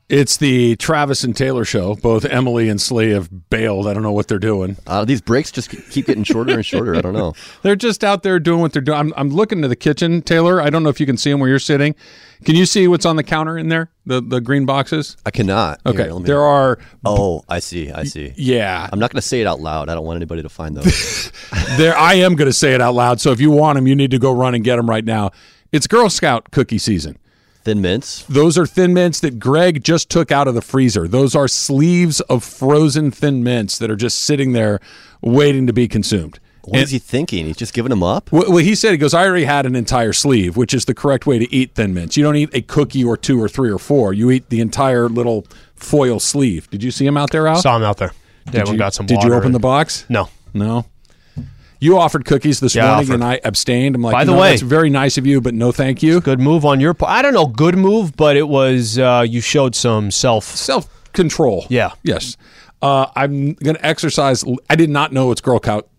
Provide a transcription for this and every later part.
It's the Travis and Taylor show. Both Emily and Slee have bailed. I don't know what they're doing. These breaks just keep getting shorter and shorter. I don't know. They're just out there doing what they're doing. I'm looking to the kitchen, Taylor. I don't know if you can see them where you're sitting. Can you see what's on the counter in there? The green boxes? I cannot. Okay. Here, there are... Oh, I see. Yeah. I'm not going to say it out loud. I don't want anybody to find those. I am going to say it out loud, so if you want them, you need to go run and get them right now. It's Girl Scout cookie season. Thin Mints? Those are Thin Mints that Greg just took out of the freezer. Those are sleeves of frozen Thin Mints that are just sitting there waiting to be consumed. What is he thinking? He's just giving them up? Well, he said, he goes, I already had an entire sleeve, which is the correct way to eat Thin Mints. You don't eat a cookie or 2 or 3 or 4. You eat the entire little foil sleeve. Did you see him out there, Al? Saw him out there. Yeah, we got some water. Did you open the box? No. You offered cookies this morning, and I abstained. I'm like, by the way, that's very nice of you, but no thank you. Good move on your part. I don't know, good move, but it was, you showed some self-control. Yeah. Yes. I'm going to exercise. I did not know it's Girl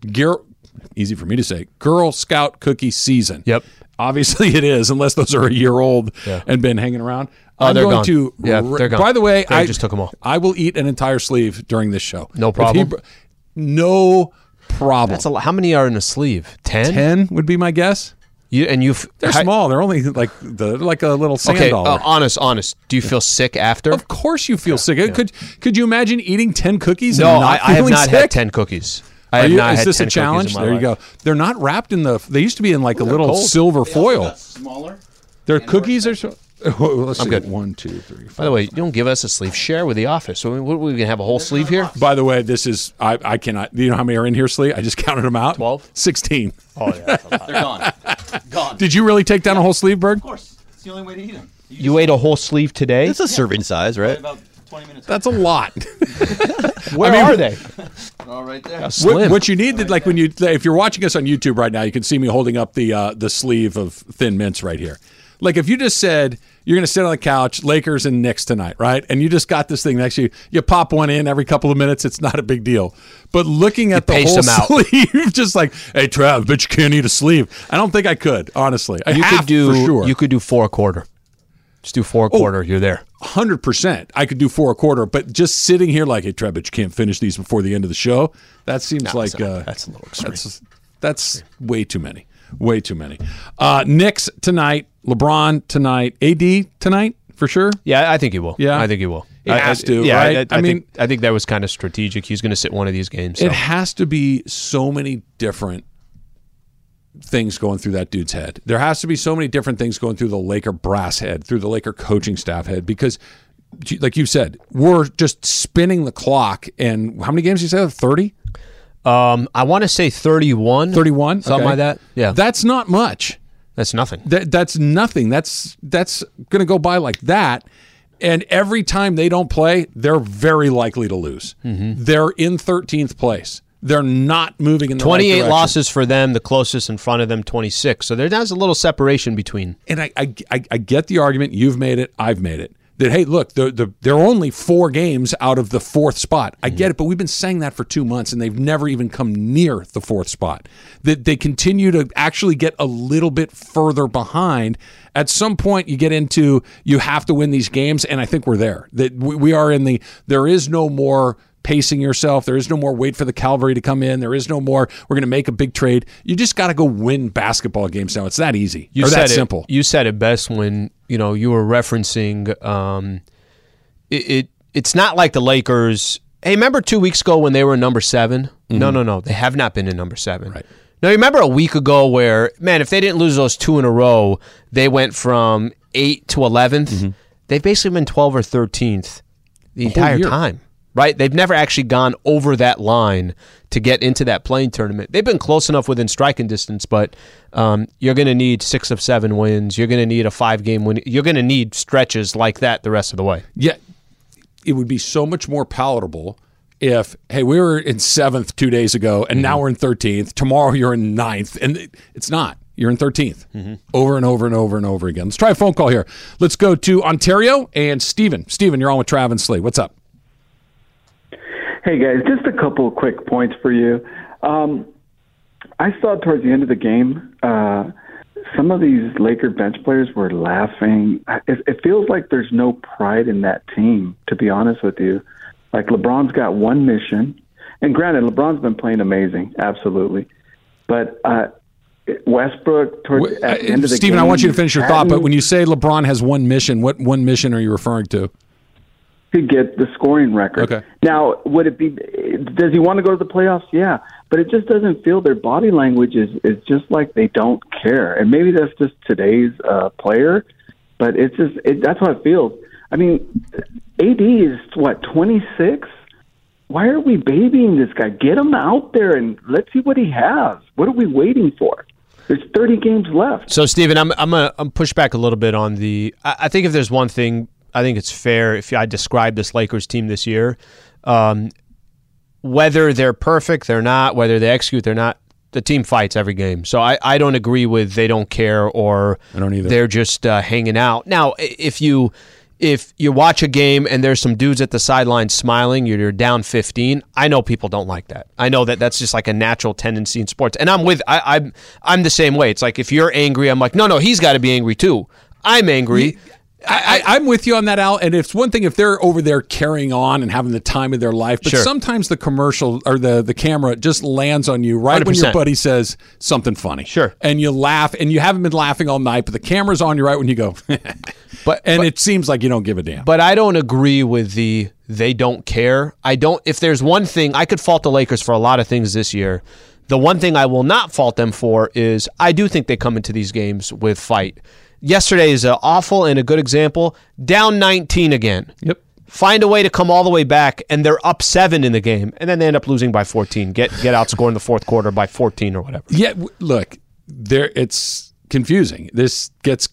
Scout cookie season. Yep. Obviously it is, unless those are a year old and been hanging around. Oh, they're gone. They're gone. By the way, I just took them all. I will eat an entire sleeve during this show. No problem. No problem. That's a lot. How many are in a sleeve? 10? 10 would be my guess. They're small. They're only like a little sand dollar. Honest. Do you feel sick after? Of course you feel sick. Yeah. Could you imagine eating 10 cookies? No, and not I have not sick? had 10 cookies. Is this a challenge? There you go. They're not wrapped in they used to be in like a little silver foil. Smaller. Their cookies are so. Let's see. Good. 1, 2, 3, 4. By the way, you don't give us a sleeve. Share with the office. So what, we going to have a whole sleeve here? By the way, this is I cannot. Do you know how many are in here, Slee? I just counted them out. 12? 16. Oh yeah, that's a lot. They're gone. Gone. Did you really take down a whole sleeve, Berg? Of course. It's the only way to eat them. You ate a whole sleeve today? It's a serving size, right? About 20 minutes. That's a lot. Where are they? They're all right there. What you need to if you're watching us on YouTube right now, you can see me holding up the sleeve of Thin Mints right here. Like if you just said you're going to sit on the couch, Lakers and Knicks tonight, right? And you just got this thing next to you. You pop one in every couple of minutes. It's not a big deal. But looking at the whole sleeve, just like, hey, Trav, but you can't eat a sleeve. I don't think I could, honestly. You could do 4 1/4. Just do 4 1/4. You're there. 100%. I could do 4 1/4. But just sitting here like, hey, Trav, but you can't finish these before the end of the show. That seems that's a little extreme. That's way too many. Way too many. Knicks tonight. LeBron tonight. AD tonight for sure. Yeah, I think he will. Yeah, I think he will. It has to. Yeah, right? I think that was kind of strategic. He's going to sit one of these games. So. It has to be so many different things going through that dude's head. There has to be so many different things going through the Laker brass head, through the Laker coaching staff head, because, like you said, we're just spinning the clock. And how many games did you say? 30? I want to say 31. 31? Something like that. Yeah. That's not much. That's nothing. That's nothing. That's going to go by like that. And every time they don't play, they're very likely to lose. Mm-hmm. They're in 13th place. They're not moving in the right direction. 28 losses for them, the closest in front of them, 26. So there's a little separation between. And I get the argument. You've made it. I've made it. That, hey, look, they're only 4 games out of the 4th spot. I get it, but we've been saying that for 2 months, and they've never even come near the 4th spot. That they continue to actually get a little bit further behind. At some point, you get into you have to win these games, and I think we're there. That we are in there is no more pacing yourself. There is no more wait for the cavalry to come in. There is no more we're going to make a big trade. You just got to go win basketball games now. It's that easy. That simple. You said it best when you were referencing it's not like the Lakers. Hey, remember 2 weeks ago when they were number 7? Mm-hmm. No. They have not been in number 7. Right. Now, remember a week ago where, man, if they didn't lose those 2 in a row, they went from 8 to 11th. Mm-hmm. They've basically been 12 or 13th the entire time. Right? They've never actually gone over that line to get into that playing tournament. They've been close enough within striking distance, but you're going to need 6 of 7 wins. You're going to need a 5-game win. You're going to need stretches like that the rest of the way. Yeah. It would be so much more palatable if, hey, we were in 7th 2 days ago, and now we're in 13th. Tomorrow you're in 9th. And it's not. You're in 13th over and over and over and over again. Let's try a phone call here. Let's go to Ontario and Steven. Steven, you're on with Trav and Slee. What's up? Hey, guys, just a couple of quick points for you. I saw towards the end of the game, some of these Laker bench players were laughing. It feels like there's no pride in that team, to be honest with you. Like LeBron's got one mission, and granted, LeBron's been playing amazing, absolutely. But Westbrook, towards at the end of the Steven, game, I want you to finish your thought, but when you say LeBron has one mission, what one mission are you referring to? to get the scoring record. Okay. Now, would it be? Does he want to go to the playoffs? Yeah, but it just doesn't feel. Their body language is just like they don't care, and maybe that's just today's player, but it's just that's how it feels. I mean, AD is what, 26? Why are we babying this guy? Get him out there and let's see what he has. What are we waiting for? There's 30 games left. So, Steven, I'm push back a little bit on the. I think if there's one thing, I think it's fair if I describe this Lakers team this year, whether they're perfect, they're not. Whether they execute, they're not. The team fights every game. So I don't agree with they don't care or I don't either. They're just hanging out. Now, if you watch a game and there's some dudes at the sideline smiling, you're down 15. I know people don't like that. I know that that's just like a natural tendency in sports. And I'm the same way. It's like if you're angry, I'm like, no, he's got to be angry too. I'm angry. I'm with you on that, Al. And it's one thing if they're over there carrying on and having the time of their life, but Sure. sometimes the commercial or the camera just lands on you right when 100%. your buddy says something funny. Sure. And you laugh, and you haven't been laughing all night, but the camera's on you right when you go. But it seems like you don't give a damn. But I don't agree with the they don't care. If there's one thing, I could fault the Lakers for a lot of things this year. The one thing I will not fault them for is I do think they come into these games with fight. Yesterday is an awful and a good example. Down 19 again. Yep. Find a way to come all the way back, and they're up 7 in the game, and then they end up losing by 14. Get outscored in the fourth quarter by 14 or whatever. Yeah, look, it's confusing. This gets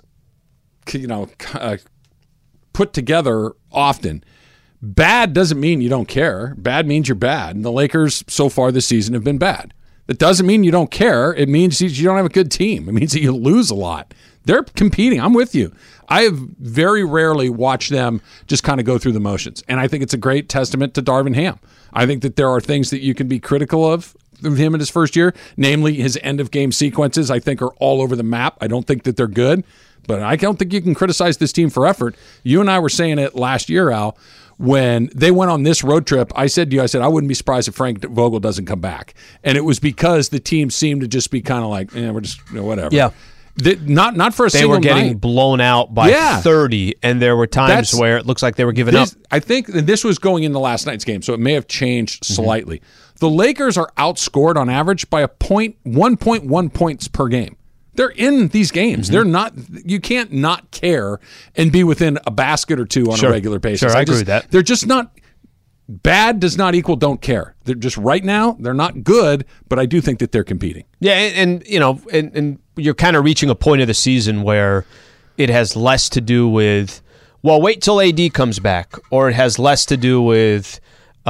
put together often. Bad doesn't mean you don't care. Bad means you're bad. And the Lakers so far this season have been bad. It doesn't mean you don't care. It means you don't have a good team. It means that you lose a lot. They're competing. I'm with you. I have very rarely watched them just kind of go through the motions. And I think it's a great testament to Darvin Ham. I think that there are things that you can be critical of him in his first year, namely his end-of-game sequences, I think are all over the map. I don't think that they're good, but I don't think you can criticize this team for effort. You and I were saying it last year, Al, when they went on this road trip. I said to you, I wouldn't be surprised if Frank Vogel doesn't come back. And it was because the team seemed to just be kind of like, we're just whatever. Yeah. Not for a They single were getting night. blown out by 30, and there were times where it looks like they were giving up. I think this was going into last night's game, so it may have changed slightly. The Lakers are outscored on average by 1.1 points per game. They're in these games. They're not. You can't not care and be within a basket or two on a regular basis. Sure, I agree with that. They're just not. Bad does not equal don't care. They're just right now. They're not good, but I do think that they're competing. Yeah, and you're kind of reaching a point of the season where it has less to do with, well, wait till AD comes back, or it has less to do with,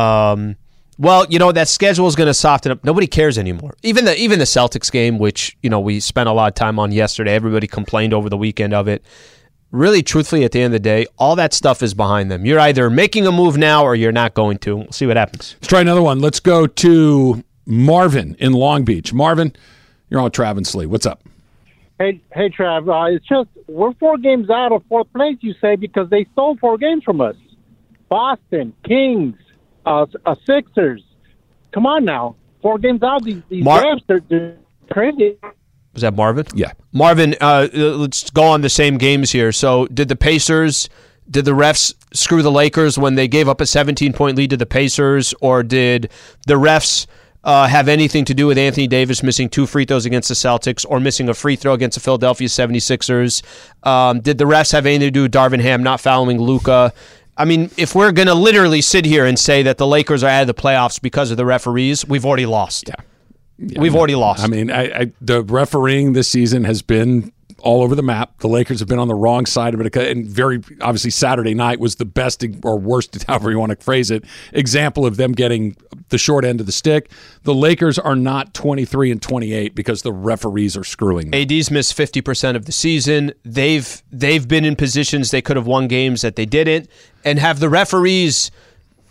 that schedule is going to soften up. Nobody cares anymore. Even the Celtics game, which we spent a lot of time on yesterday. Everybody complained over the weekend of it. Really, truthfully, at the end of the day, all that stuff is behind them. You're either making a move now or you're not going to. We'll see what happens. Let's try another one. Let's go to Marvin in Long Beach. Marvin, you're on with Trav and Slee. What's up? Hey, Trav. It's just we're 4 games out of 4th place, you say, because they stole 4 games from us. Boston, Kings, Sixers. Come on now. 4 games out. These refs, they're crazy. Was that Marvin? Yeah. Marvin, let's go on the same games here. So did the refs screw the Lakers when they gave up a 17-point lead to the Pacers, or did the refs have anything to do with Anthony Davis missing 2 free throws against the Celtics or missing a free throw against the Philadelphia 76ers? Did the refs have anything to do with Darvin Ham not fouling Luka? I mean, if we're going to literally sit here and say that the Lakers are out of the playoffs because of the referees, we've already lost. Yeah, we've already lost. I mean, the refereeing this season has been all over the map. The Lakers have been on the wrong side of it, and very obviously Saturday night was the best or worst, however you want to phrase it, example of them getting the short end of the stick. The Lakers are not 23-28 because the referees are screwing them. AD's missed 50% of the season. They've been in positions they could have won games that they didn't, and have the referees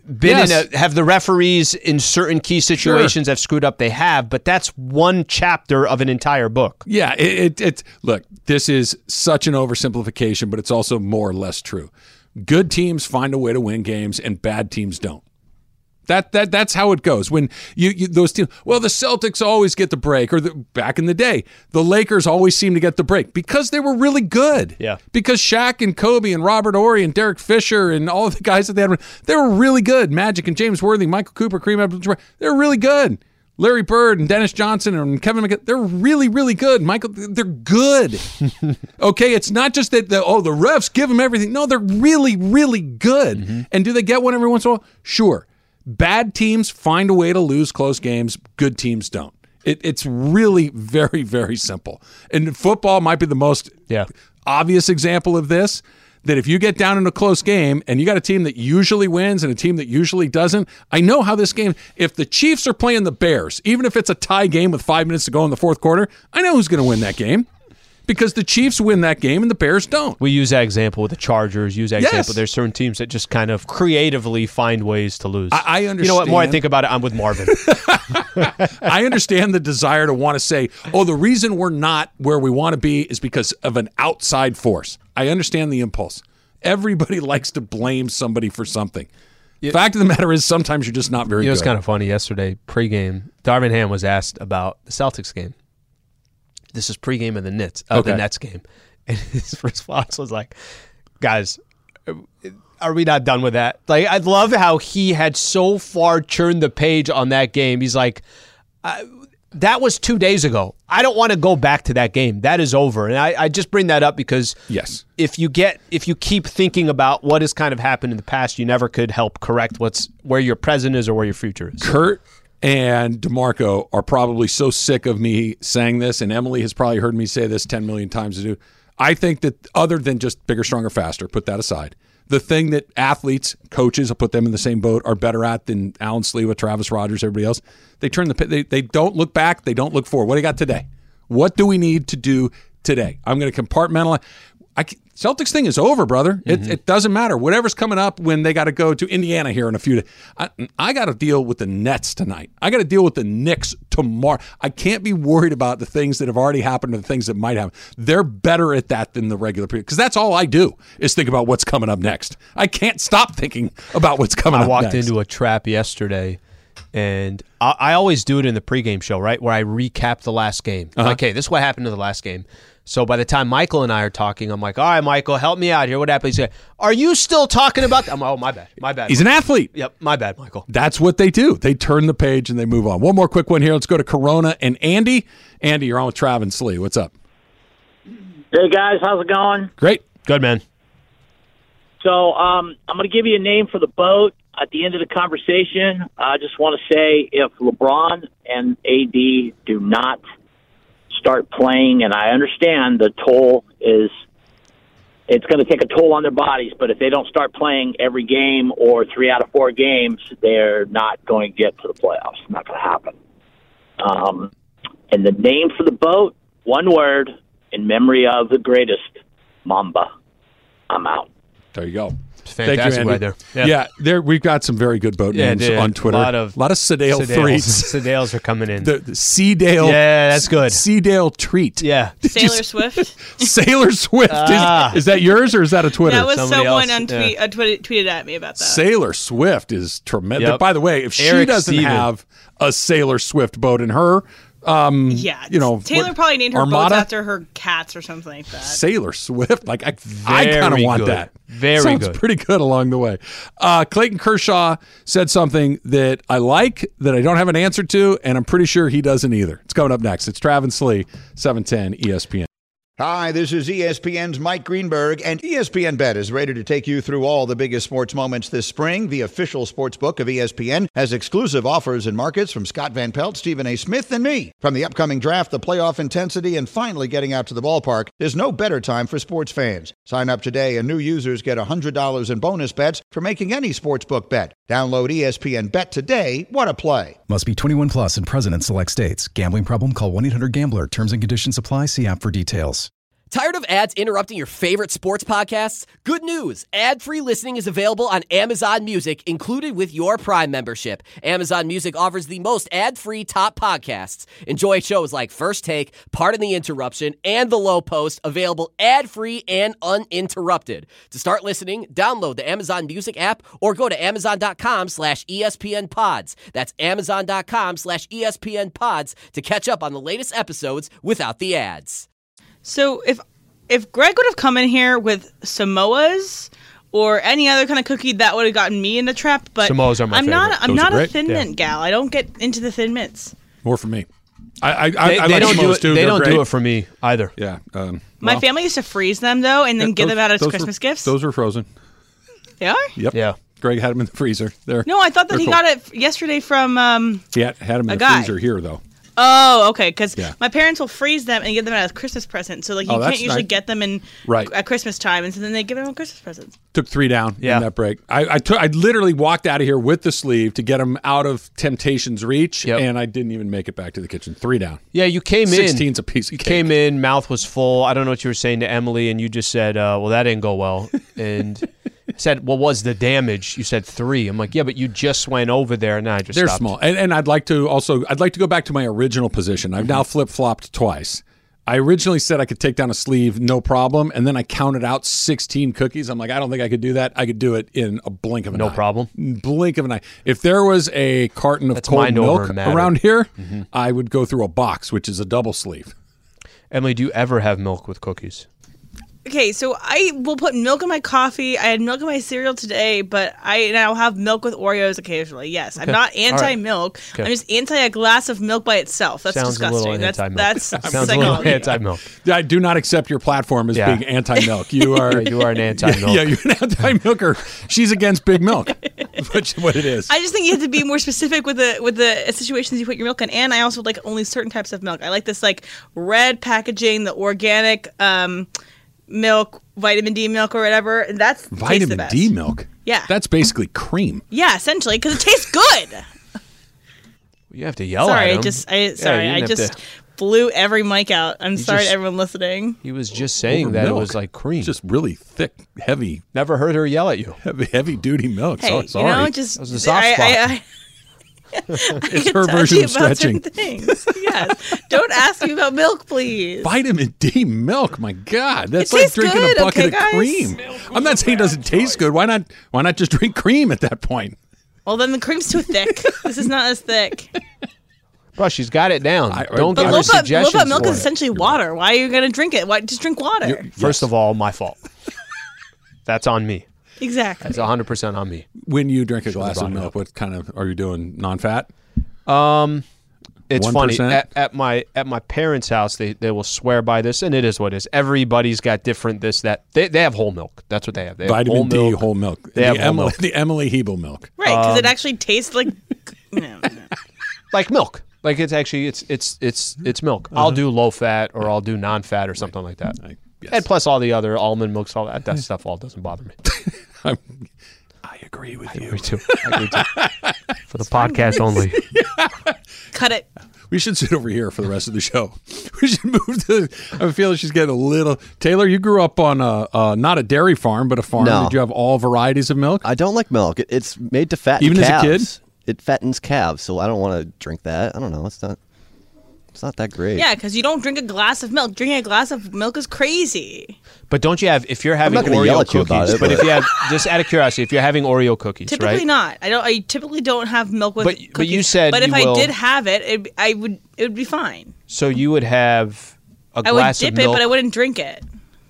been Yes. have the referees in certain key situations have screwed up? They have, but that's one chapter of an entire book. Yeah, it look, this is such an oversimplification, but it's also more or less true. Good teams find a way to win games, and bad teams don't. That's how it goes. When you those teams, well, the Celtics always get the break, or back in the day, the Lakers always seem to get the break because they were really good. Yeah. Because Shaq and Kobe and Robert Horry and Derek Fisher and all of the guys that they were really good. Magic and James Worthing, Michael Cooper, Kareem Abdul-Jabbar, they're really good. Larry Bird and Dennis Johnson and Kevin McHale, they're really, really good. Michael, they're good. Okay, it's not just that the refs give them everything. No, they're really, really good. Mm-hmm. And do they get one every once in a while? Sure. Bad teams find a way to lose close games. Good teams don't. It's really very, very simple. And football might be the most obvious example of this, that if you get down in a close game and you got a team that usually wins and a team that usually doesn't, I know how this game, if the Chiefs are playing the Bears, even if it's a tie game with 5 minutes to go in the fourth quarter, I know who's going to win that game. Because the Chiefs win that game and the Bears don't. We use that example with the Chargers. Use that Yes. example. There's certain teams that just kind of creatively find ways to lose. I understand. You know what? More I think about it, I'm with Marvin. I understand the desire to want to say, the reason we're not where we want to be is because of an outside force. I understand the impulse. Everybody likes to blame somebody for something. Fact of the matter is, sometimes you're just not very good. It was kind of funny yesterday, pregame. Darvin Ham was asked about the Celtics game. This is pregame of the Nets game. And his response was like, guys, are we not done with that? Like, I love how he had so far turned the page on that game. He's like, that was 2 days ago. I don't want to go back to that game. That is over. And I just bring that up because if you keep thinking about what has kind of happened in the past, you never could help correct where your present is or where your future is. Kurt and DeMarco are probably so sick of me saying this, and Emily has probably heard me say this 10 million times to do. I think that other than just bigger, stronger, faster, put that aside, the thing that athletes, coaches, I'll put them in the same boat, are better at than Alan Slewa, Travis Rogers, everybody else, they don't look back, they don't look forward. What do you got today? What do we need to do today? I'm going to compartmentalize. Celtics thing is over, brother. It doesn't matter. Whatever's coming up when they got to go to Indiana here in a few days. I got to deal with the Nets tonight. I got to deal with the Knicks tomorrow. I can't be worried about the things that have already happened or the things that might happen. They're better at that than the regular period because that's all I do is think about what's coming up next. I can't stop thinking about what's coming up next. I walked into a trap yesterday, and I always do it in the pregame show, right, where I recap the last game. I'm like, hey, this is what happened in the last game. So by the time Michael and I are talking, I'm like, all right, Michael, help me out here. What happened? He's like, are you still talking about that? I'm like, oh, my bad. He's an athlete. Yep, my bad, Michael. That's what they do. They turn the page and they move on. One more quick one here. Let's go to Corona and Andy. Andy, you're on with Trav and Slee. What's up? Hey, guys. How's it going? Great. Good, man. So I'm going to give you a name for the boat at the end of the conversation. I just want to say if LeBron and AD do not start playing, and I understand the toll is it's going to take a toll on their bodies, but if they don't start playing every game or 3 out of 4 games, they're not going to get to the playoffs. It's not going to happen. And the name for the boat, one word, in memory of the greatest, Mamba. I'm out. There you go. Fantastic right there. Yeah, we've got some very good boat names on Twitter. A lot of Sedale threes. Sedales are coming in. The Seedale. Yeah, that's good. Seedale treat. Yeah. Sailor Swift. Sailor Swift. Is that yours or is that a Twitter? That was someone on tweeted at me about that. Sailor Swift is tremendous. Yep. By the way, if she Eric doesn't Steven. have a Sailor Swift boat in her, Taylor probably named her Armada? boats after her cats or something like that. Sailor Swift. Like I kind of want good. that. Very Sounds good. pretty good along the way. Clayton Kershaw said something that I like that I don't have an answer to, and I'm pretty sure he doesn't either. It's coming up next. It's Travis Slee, 710 ESPN. Hi, this is ESPN's Mike Greenberg, and ESPN Bet is ready to take you through all the biggest sports moments this spring. The official sports book of ESPN has exclusive offers and markets from Scott Van Pelt, Stephen A. Smith, and me. From the upcoming draft, the playoff intensity, and finally getting out to the ballpark, there's no better time for sports fans. Sign up today, and new users get $100 in bonus bets for making any sportsbook bet. Download ESPN Bet today. What a play. Must be 21 plus and present in select states. Gambling problem? Call 1-800-GAMBLER. Terms and conditions apply. See app for details. Tired of ads interrupting your favorite sports podcasts? Good news! Ad-free listening is available on Amazon Music, included with your Prime membership. Amazon Music offers the most ad-free top podcasts. Enjoy shows like First Take, Pardon the Interruption, and The Low Post, available ad-free and uninterrupted. To start listening, download the Amazon Music app or go to amazon.com/ESPN Pods. That's amazon.com/ESPN Pods to catch up on the latest episodes without the ads. So if Greg would have come in here with Samoas or any other kind of cookie, that would have gotten me in the trap. But Samoas are my favorite. I'm not a Thin Mint gal. I don't get into the Thin Mints. More for me. I They like don't do Samoas it. too. They They're don't great. do it for me either. Yeah. My family used to freeze them though, and then give them out as those Christmas were, gifts. Those were frozen. They are? Yep. Yeah. Greg had them in the freezer. No, I thought that they're he cool. got it yesterday from. He had them in a the guy. freezer here though. Oh, okay. Because Yeah. my parents will freeze them and give them as Christmas presents. So like you Oh, can't that's usually nice. get them in at Christmas time, and so then they give them Christmas presents. Took 3 down in that break. I literally walked out of here with the sleeve to get them out of temptation's reach, and I didn't even make it back to the kitchen. 3 down. Yeah, you came in. 16's a piece of You cake. came in, mouth was full. I don't know what you were saying to Emily, and you just said, well, that didn't go well. And said, what was the damage? You said 3. I'm like, yeah, but you just went over there, and I just They're stopped. small. And I'd like to go back to my original position. I've now flip-flopped twice. I originally said I could take down a sleeve, no problem, and then I counted out 16 cookies. I'm like, I don't think I could do that. I could do it in a blink of an eye. No problem. Blink of an eye. If there was a carton of That's cold mind over milk matter. around here, I would go through a box, which is a double sleeve. Emily, do you ever have milk with cookies? Okay, so I will put milk in my coffee. I had milk in my cereal today, but I'll have milk with Oreos occasionally. Yes, I'm Okay. not All right. anti-milk. Okay. I'm just anti a glass of milk by itself. That's Sounds disgusting. a little anti-milk. That's Sounds a little psychology. anti-milk. I do not accept your platform as being anti-milk. You are You are an anti-milk. Yeah, you're an anti-milker. She's against big milk. Which what it is. I just think you have to be more specific with the situations you put your milk in, and I also like only certain types of milk. I like this like red packaging, the organic milk, vitamin D milk or whatever, and that's tastes the Vitamin best. D milk. Yeah, That's basically cream. yeah, essentially because it tastes good. You have to yell Sorry, at him. I you didn't have just to- blew every mic out. I'm sorry just- to everyone listening. He was just saying Over that milk. it was like cream. Just really thick, heavy, Never heard her yell at you. heavy duty milk. Hey, Sorry. you know, just That was a soft spot. It's her version of stretching. Things. Yes. Don't ask me about milk, please. Vitamin D milk, my God, that's It like tastes drinking good, a bucket okay, of guys? cream. I'm not saying it doesn't taste good. Why not just drink cream at that point? Well, then the cream's too thick. This is not as thick. Bro, she's got it down. Don't But give her low-fat suggestions milk for is it. essentially water. Why are you going to drink it? Why just drink water? First of all, my fault. That's on me. Exactly. That's 100% on me. When you drink a glass of brought it milk, up. what kind of are you doing? Non-fat? It's 1%? funny at my parents' house. They will swear by this, and it is what it is. Everybody's got different this that. They have whole milk. That's what they have. They have Vitamin whole D milk. whole milk. They have whole milk. The Emily Hebel milk. Right, because it actually tastes like. No. like milk. Like it's actually it's milk. I'll do low fat or I'll do non-fat or something like that. Yes. And plus all the other almond milks, all that stuff all doesn't bother me. I agree with you. Me too. I agree too. For the podcast only. Cut it. We should sit over here for the rest of the show. We should move to. I feel like she's getting a little. Taylor, you grew up on not a dairy farm, but a farm. No. Did you have all varieties of milk? I don't like milk. It's made to fatten Even as a calves. kid? It fattens calves, so I don't want to drink that. I don't know. It's not that great. Yeah, because you don't drink a glass of milk. Drinking a glass of milk is crazy. But don't you have if you're having not gonna yell Oreo at you about cookies? it, But but- if you have just out of curiosity, if you're having Oreo cookies, Typically right? not. I typically don't have milk with cookies. But you said But if you I will- did have it, it would be fine. So you would have a I would glass dip of it, milk. but I wouldn't drink it.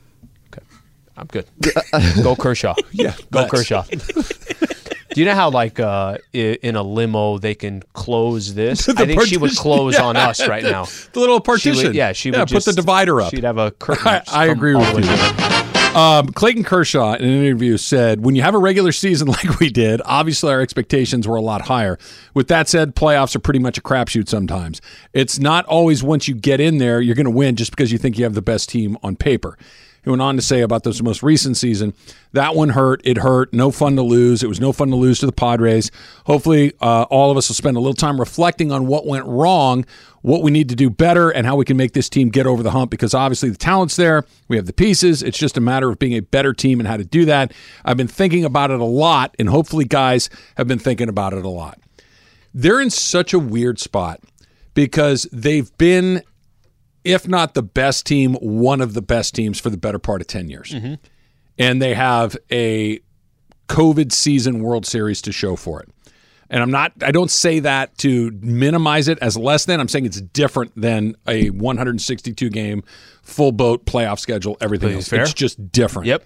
I'm good. Go Kershaw. Yeah, Go thanks. Kershaw. Do you know how like in a limo they can close this? I think she would partition, close yeah. on us right now. The little She partition. would, yeah, she would put just the divider up. She'd have a curtain. I just come agree all with the way you. through. Clayton Kershaw in an interview said, when you have a regular season like we did, obviously our expectations were a lot higher. With that said, playoffs are pretty much a crapshoot sometimes. It's not always once you get in there, you're going to win just because you think you have the best team on paper. He went on to say about this most recent season, that one hurt. It hurt. No fun to lose. It was no fun to lose to the Padres. Hopefully, all of us will spend a little time reflecting on what went wrong, what we need to do better, and how we can make this team get over the hump, because obviously the talent's there. We have the pieces. It's just a matter of being a better team and how to do that. I've been thinking about it a lot, and hopefully guys have been thinking about it a lot. They're in such a weird spot because they've been, if not the best team, one of the best teams for the better part of 10 years. Mm-hmm. And they have a COVID season World Series to show for it. And I don't say that to minimize it as less than. I'm saying it's different than a 162 game full boat playoff schedule, everything else. Fair. It's just different. Yep.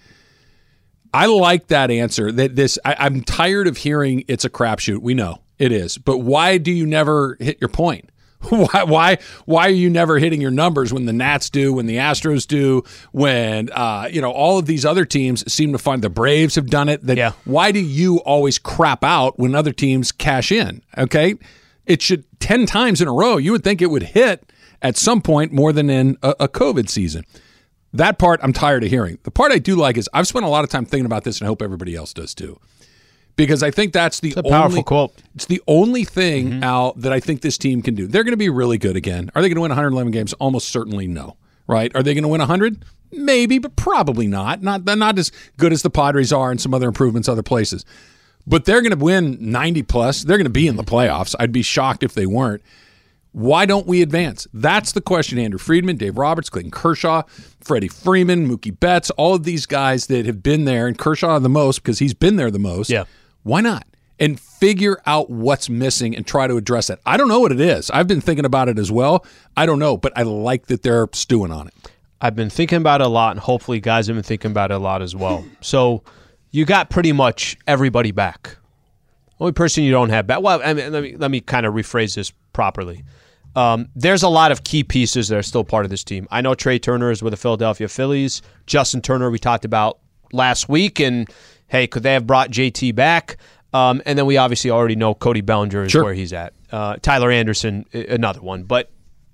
I like that answer. I'm tired of hearing it's a crapshoot. We know it is. But why do you never hit your point? Why are you never hitting your numbers when the Nats do, when the Astros do, when all of these other teams seem to find, the Braves have done it. Why do you always crap out when other teams cash in? Okay, it should 10 times in a row. You would think it would hit at some point more than in a COVID season. That part I'm tired of hearing. The part I do like is I've spent a lot of time thinking about this, and I hope everybody else does too. Because I think that's the only powerful quote. It's the only thing, Al, that I think this team can do. They're going to be really good again. Are they going to win 111 games? Almost certainly no. Right? Are they going to win 100? Maybe, but probably not. Not as good as the Padres are and some other improvements other places. But they're going to win 90 plus. They're going to be in the playoffs. I'd be shocked if they weren't. Why don't we advance? That's the question. Andrew Friedman, Dave Roberts, Clayton Kershaw, Freddie Freeman, Mookie Betts, all of these guys that have been there, and Kershaw the most because he's been there the most. Yeah. Why not? And figure out what's missing and try to address it. I don't know what it is. I've been thinking about it as well. I don't know, but I like that they're stewing on it. I've been thinking about it a lot, and hopefully guys have been thinking about it a lot as well. So you got pretty much everybody back. Only person you don't have back. Well, I mean, let me kind of rephrase this properly. There's a lot of key pieces that are still part of this team. I know Trey Turner is with the Philadelphia Phillies. Justin Turner we talked about last week, and hey, could they have brought JT back? And then we obviously already know Cody Bellinger is where he's at. Tyler Anderson, another one. But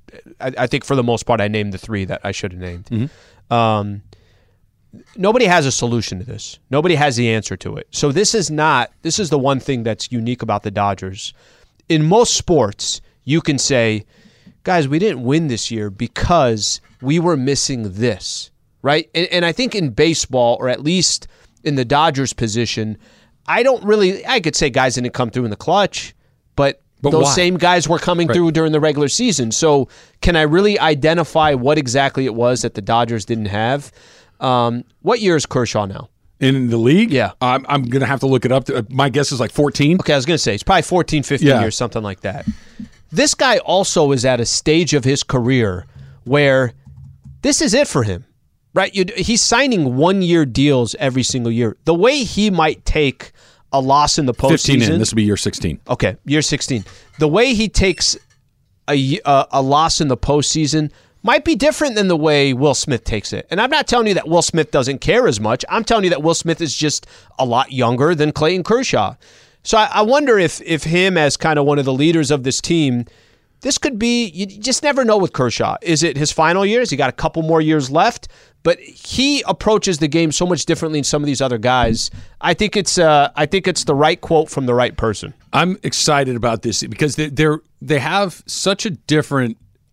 I think for the most part, I named the three that I should have named. Mm-hmm. Nobody has a solution to this. Nobody has the answer to it. So this is the one thing that's unique about the Dodgers. In most sports, you can say, guys, we didn't win this year because we were missing this, right? And I think in baseball, or at least in the Dodgers position, I could say guys didn't come through in the clutch, but those why? Same guys were coming through during the regular season. So can I really identify what exactly it was that the Dodgers didn't have? What year is Kershaw now? In the league? Yeah. I'm going to have to look it up. My guess is like 14. Okay, I was going to say, it's probably 14, 15 years, something like that. This guy also is at a stage of his career where this is it for him, right? He's signing one-year deals every single year. The way he might take a loss in the postseason. 15 in. This will be year 16. Okay, year 16. The way he takes a loss in the postseason might be different than the way Will Smith takes it. And I'm not telling you that Will Smith doesn't care as much. I'm telling you that Will Smith is just a lot younger than Clayton Kershaw. So I wonder if him as kind of one of the leaders of this team, this could be, you just never know with Kershaw. Is it his final years? He got a couple more years left, but he approaches the game so much differently than some of these other guys. I think it's the right quote from the right person. I'm excited about this because they have such a different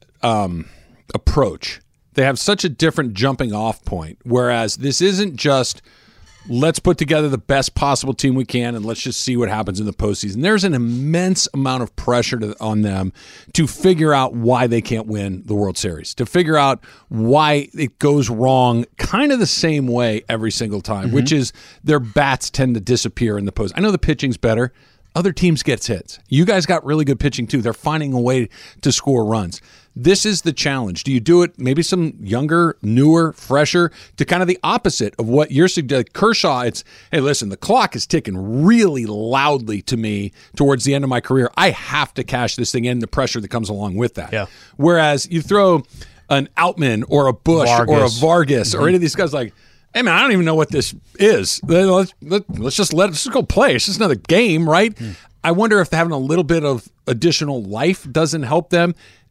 approach. They have such a different jumping off point, whereas this isn't just let's put together the best possible team we can and let's just see what happens in the postseason. There's an immense amount of pressure on them to figure out why they can't win the World Series, to figure out why it goes wrong kind of the same way every single time, which is their bats tend to disappear in the post. I know the pitching's better. Other teams gets hits. You guys got really good pitching too. They're finding a way to score runs. This is the challenge. Do you do it maybe some younger, newer, fresher, to kind of the opposite of what you're suggesting? Kershaw, it's, hey, listen, the clock is ticking really loudly to me towards the end of my career. I have to cash this thing in, the pressure that comes along with that. Yeah. Whereas you throw an Outman or a Bush or a Vargas or any of these guys like, hey, man, I don't even know what this is. Let's just go play. It's just another game, right? I wonder if having a little bit of additional life doesn't help them.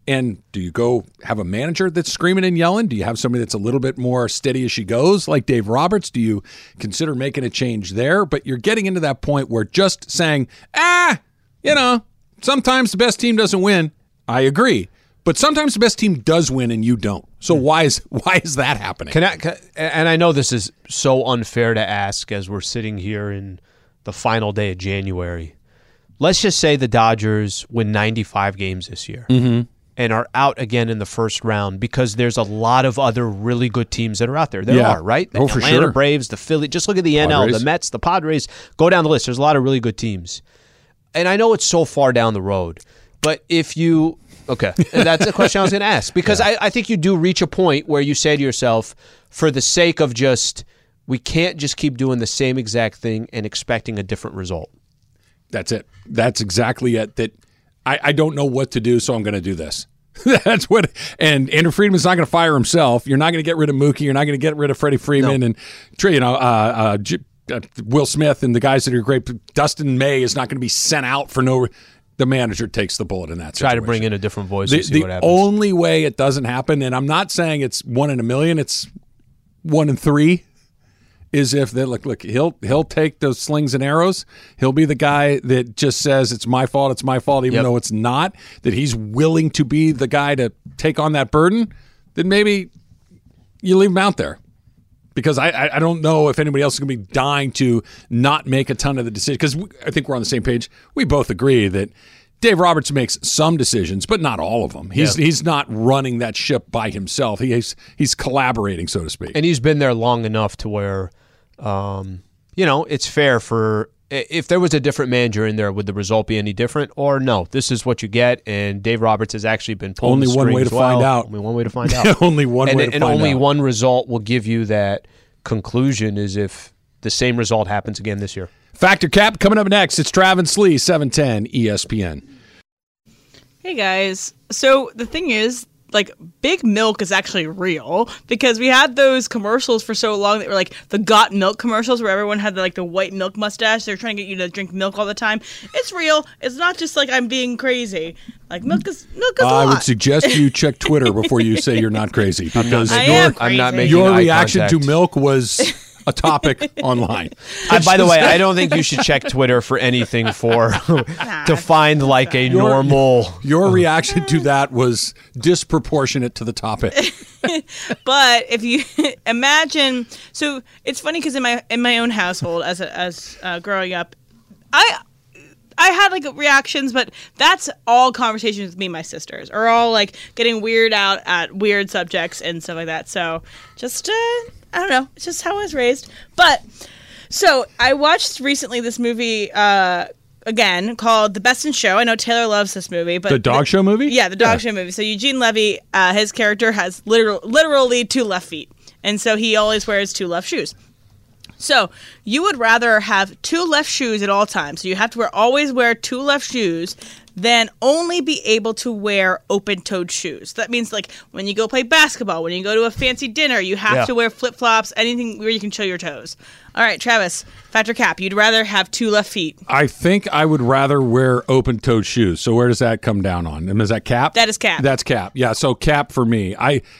And do you go have a manager that's screaming and yelling? Do you have somebody that's a little bit more steady as she goes, like Dave Roberts? Do you consider making a change there? But you're getting into that point where just saying, sometimes the best team doesn't win. I agree. But sometimes the best team does win and you don't. So why is that happening? And I know this is so unfair to ask as we're sitting here in the final day of January. Let's just say the Dodgers win 95 games this year. Mm-hmm. And are out again in the first round because there's a lot of other really good teams that are out there. There are, right? The for Atlanta sure. Braves, the Philly. Just look at the NL, Padres. the Mets, the Padres. Go down the list. There's a lot of really good teams. And I know it's so far down the road, but if you... Okay, that's a question I was going to ask because I think you do reach a point where you say to yourself, for the sake of we can't just keep doing the same exact thing and expecting a different result. That's it. That's exactly it. That I don't know what to do, so I'm going to do this. That's what. And Andrew Friedman's not going to fire himself. You're not going to get rid of Mookie. You're not going to get rid of Freddie Freeman and Will Smith and the guys that are great. Dustin May is not going to be sent out for no. The manager takes the bullet in that situation. Try to bring in a different voice and see what happens. The only way it doesn't happen, and I'm not saying it's 1 in a million. It's 1 in 3. Is if they look, he'll take those slings and arrows. He'll be the guy that just says it's my fault, even though it's not. That he's willing to be the guy to take on that burden. Then maybe you leave him out there, because I don't know if anybody else is going to be dying to not make a ton of the decisions. Because I think we're on the same page. We both agree that Dave Roberts makes some decisions, but not all of them. He's not running that ship by himself. He's collaborating, so to speak. And he's been there long enough to where. It's fair for if there was a different manager in there, would the result be any different? Or no, this is what you get, and Dave Roberts has actually been pulling only the one way to strings find out. Only one way to find out. Only one way to find out. And only one result will give you that conclusion is if the same result happens again this year. Factor Cap coming up next. It's Travis Slee, 710 ESPN. Hey guys. So the thing is, Big Milk is actually real because we had those commercials for so long that were like the Got Milk commercials where everyone had the white milk mustache. They're trying to get you to drink milk all the time. It's real. It's not just I'm being crazy. Milk is a lot. I would suggest you check Twitter before you say you're not crazy, because I'm not making your eye reaction contact. to milk was a topic online. By the way, I don't think you should check Twitter for anything to find a normal. Your reaction to that was disproportionate to the topic. But if you imagine, so it's funny because in my own household as growing up, I had reactions, but that's all conversations with me and my sisters, or all getting weird out at weird subjects and stuff like that. So just I don't know, it's just how I was raised. But so I watched recently this movie again called The Best in Show. I know Taylor loves this movie, but the dog show movie. Yeah, the dog show movie. So Eugene Levy, his character has literally 2 left feet, and so he always wears 2 left shoes. So you would rather have 2 left shoes at all times. So you have to always wear 2 left shoes than only be able to wear open-toed shoes. That means when you go play basketball, when you go to a fancy dinner, you have to wear flip-flops, anything where you can show your toes. All right, Travis, Factor Cap, you'd rather have 2 left feet. I think I would rather wear open-toed shoes. So where does that come down on? Is that Cap? That is Cap. That's Cap. Yeah, so Cap for me.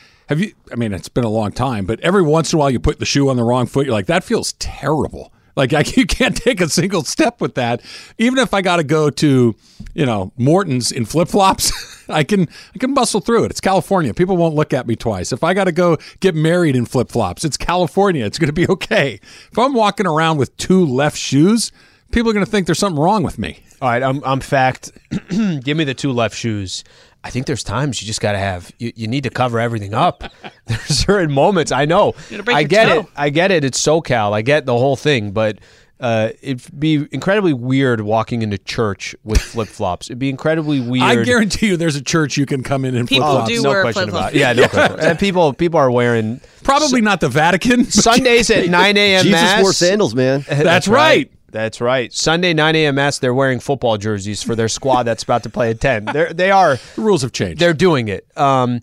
It's been a long time, but every once in a while you put the shoe on the wrong foot, you're like, that feels terrible. You can't take a single step with that. Even if I got to go to, Morton's in flip-flops, I can bustle through it. It's California. People won't look at me twice. If I got to go get married in flip-flops, it's California. It's going to be okay. If I'm walking around with 2 left shoes, people are going to think there's something wrong with me. All right, I'm fact. Give me the 2 left shoes. I think there's times you just got to have, you need to cover everything up. There's certain moments, I know. I get it. It's SoCal. I get the whole thing, but it'd be incredibly weird walking into church with flip-flops. It'd be incredibly weird. I guarantee you there's a church you can come in flip-flops. People do no wear question flip-flops. about it. Yeah, no question. And people are wearing... Probably not the Vatican. Sundays at 9 a.m. Jesus Mass. wore sandals, man. That's right. That's right. Sunday, 9 a.m. Mass, they're wearing football jerseys for their squad that's about to play at 10. They are. The rules have changed. They're doing it. But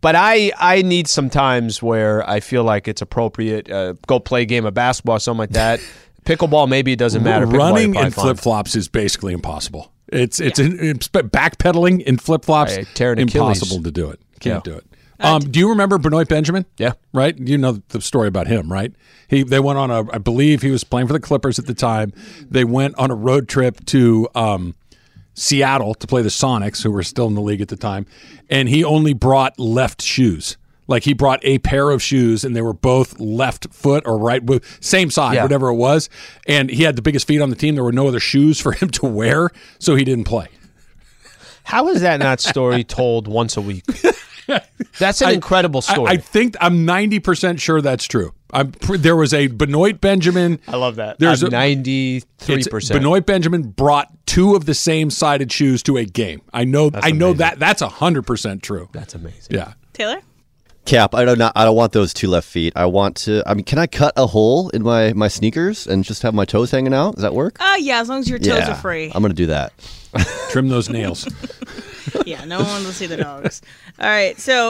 I need some times where I feel like it's appropriate. Go play a game of basketball or something like that. Pickleball, maybe it doesn't matter. Running in flip-flops is basically impossible. It's backpedaling in flip flops. Right, tearing Achilles. Impossible to do it. Can't do it. Do you remember Benoit Benjamin? Yeah. Right? You know the story about him, right? They went on I believe he was playing for the Clippers at the time. They went on a road trip to Seattle to play the Sonics, who were still in the league at the time, and he only brought left shoes. Like he brought a pair of shoes, and they were both left foot or right, same side, whatever it was. And he had the biggest feet on the team. There were no other shoes for him to wear, so he didn't play. How is that not story told once a week? That's an incredible story. I think I'm 90% sure that's true. There was a Benoit Benjamin. I love that. There's I'm 93%. Benoit Benjamin brought two of the same sided shoes to a game. I know that's 100% true. That's amazing. Yeah. Taylor? Cap, I don't want those two left feet. Can I cut a hole in my sneakers and just have my toes hanging out? Does that work? Yeah, as long as your toes are free. I'm going to do that. Trim those nails. Yeah, no one will see the dogs. All right, so